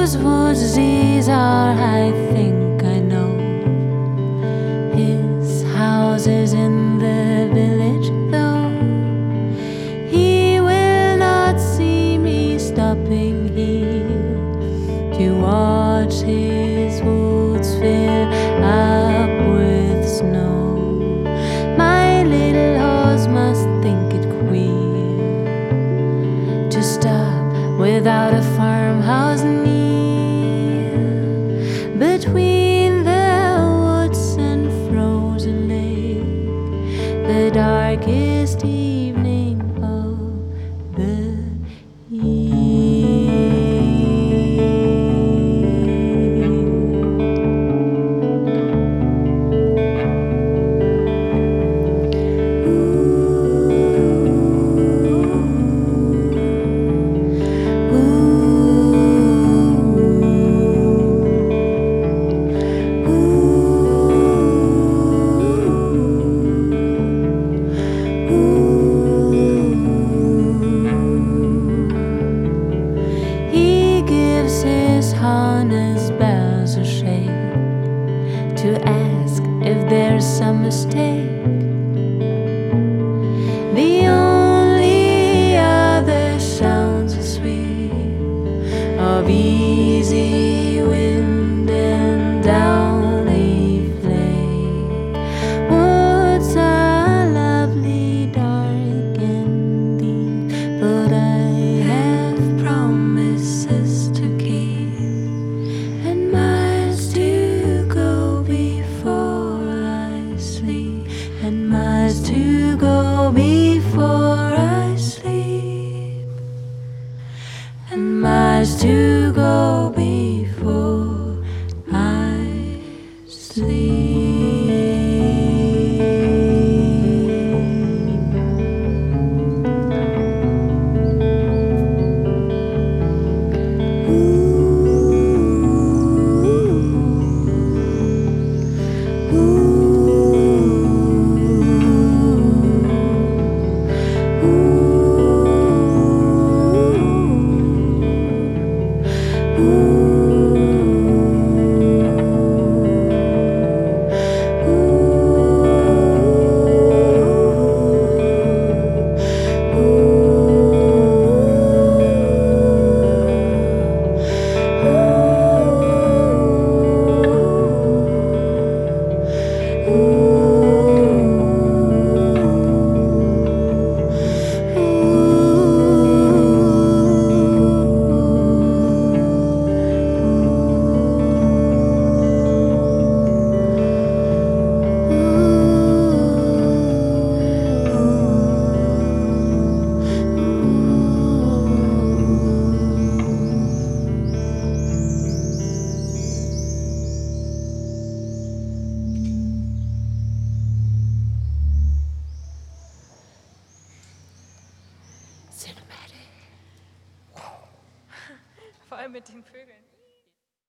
Whose woods these are, I think I know. His house is in the village, though he will not see me stopping here to watch his woods fill up with snow. My little horse must think it queer to stop without a farmhouse near, between the woods and frozen lake, the darkest evening of the year. His harness bells a shake to ask if there's some mistake. The only other sounds are sweet of easy wind and downy flake. Woods are lovely, dark and deep, but I have promises to keep, and miles to go before I sleep, and miles to go before I sleep, and miles to go before I sleep. Vor allem mit den Vögeln.